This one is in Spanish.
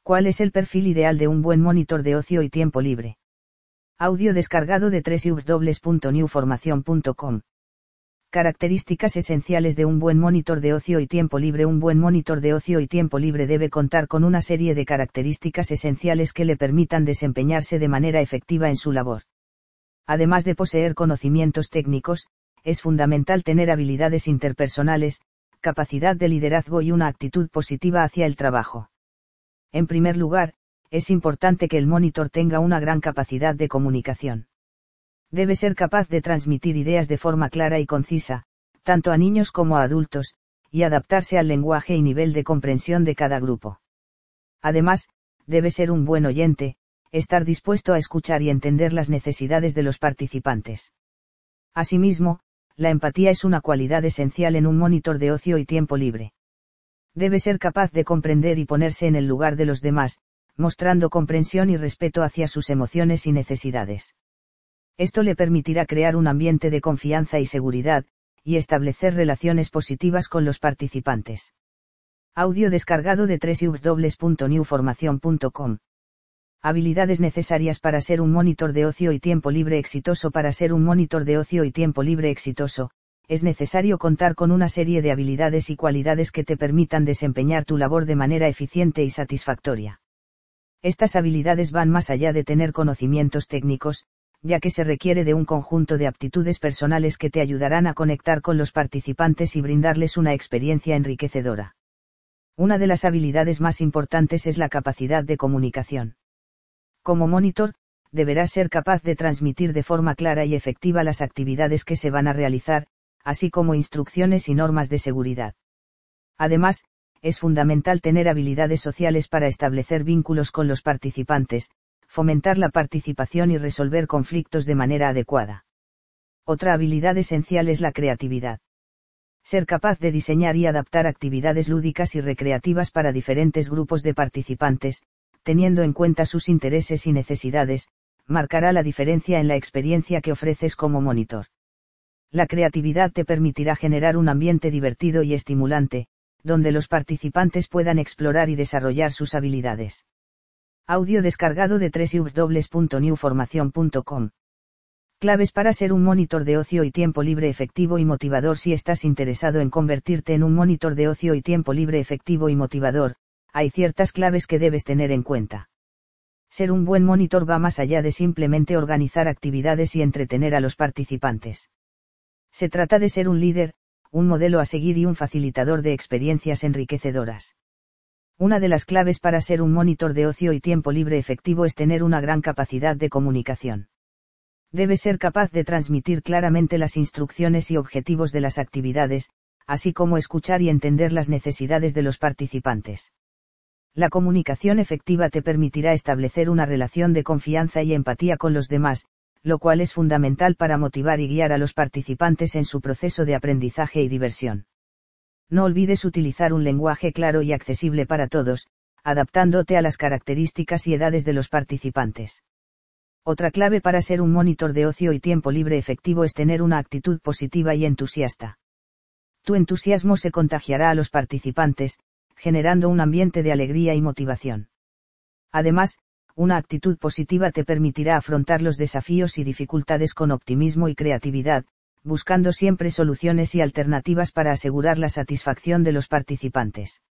¿Cuál es el perfil ideal de un buen monitor de ocio y tiempo libre? Audio descargado de www.newformacion.com. Características esenciales de un buen monitor de ocio y tiempo libre. Un buen monitor de ocio y tiempo libre debe contar con una serie de características esenciales que le permitan desempeñarse de manera efectiva en su labor. Además de poseer conocimientos técnicos, es fundamental tener habilidades interpersonales, capacidad de liderazgo y una actitud positiva hacia el trabajo. En primer lugar, es importante que el monitor tenga una gran capacidad de comunicación. Debe ser capaz de transmitir ideas de forma clara y concisa, tanto a niños como a adultos, y adaptarse al lenguaje y nivel de comprensión de cada grupo. Además, debe ser un buen oyente, estar dispuesto a escuchar y entender las necesidades de los participantes. Asimismo, la empatía es una cualidad esencial en un monitor de ocio y tiempo libre. Debe ser capaz de comprender y ponerse en el lugar de los demás, mostrando comprensión y respeto hacia sus emociones y necesidades. Esto le permitirá crear un ambiente de confianza y seguridad, y establecer relaciones positivas con los participantes. Audio descargado de www.newformacion.com. Habilidades necesarias para ser un monitor de ocio y tiempo libre exitoso. Para ser un monitor de ocio y tiempo libre exitoso, es necesario contar con una serie de habilidades y cualidades que te permitan desempeñar tu labor de manera eficiente y satisfactoria. Estas habilidades van más allá de tener conocimientos técnicos, ya que se requiere de un conjunto de aptitudes personales que te ayudarán a conectar con los participantes y brindarles una experiencia enriquecedora. Una de las habilidades más importantes es la capacidad de comunicación. Como monitor, deberás ser capaz de transmitir de forma clara y efectiva las actividades que se van a realizar, así como instrucciones y normas de seguridad. Además, es fundamental tener habilidades sociales para establecer vínculos con los participantes, fomentar la participación y resolver conflictos de manera adecuada. Otra habilidad esencial es la creatividad. Ser capaz de diseñar y adaptar actividades lúdicas y recreativas para diferentes grupos de participantes, teniendo en cuenta sus intereses y necesidades, marcará la diferencia en la experiencia que ofreces como monitor. La creatividad te permitirá generar un ambiente divertido y estimulante, donde los participantes puedan explorar y desarrollar sus habilidades. Audio descargado de www.newformacion.com. Claves para ser un monitor de ocio y tiempo libre efectivo y motivador. Si estás interesado en convertirte en un monitor de ocio y tiempo libre efectivo y motivador, hay ciertas claves que debes tener en cuenta. Ser un buen monitor va más allá de simplemente organizar actividades y entretener a los participantes. Se trata de ser un líder, un modelo a seguir y un facilitador de experiencias enriquecedoras. Una de las claves para ser un monitor de ocio y tiempo libre efectivo es tener una gran capacidad de comunicación. Debes ser capaz de transmitir claramente las instrucciones y objetivos de las actividades, así como escuchar y entender las necesidades de los participantes. La comunicación efectiva te permitirá establecer una relación de confianza y empatía con los demás, lo cual es fundamental para motivar y guiar a los participantes en su proceso de aprendizaje y diversión. No olvides utilizar un lenguaje claro y accesible para todos, adaptándote a las características y edades de los participantes. Otra clave para ser un monitor de ocio y tiempo libre efectivo es tener una actitud positiva y entusiasta. Tu entusiasmo se contagiará a los participantes, generando un ambiente de alegría y motivación. Además, una actitud positiva te permitirá afrontar los desafíos y dificultades con optimismo y creatividad, buscando siempre soluciones y alternativas para asegurar la satisfacción de los participantes.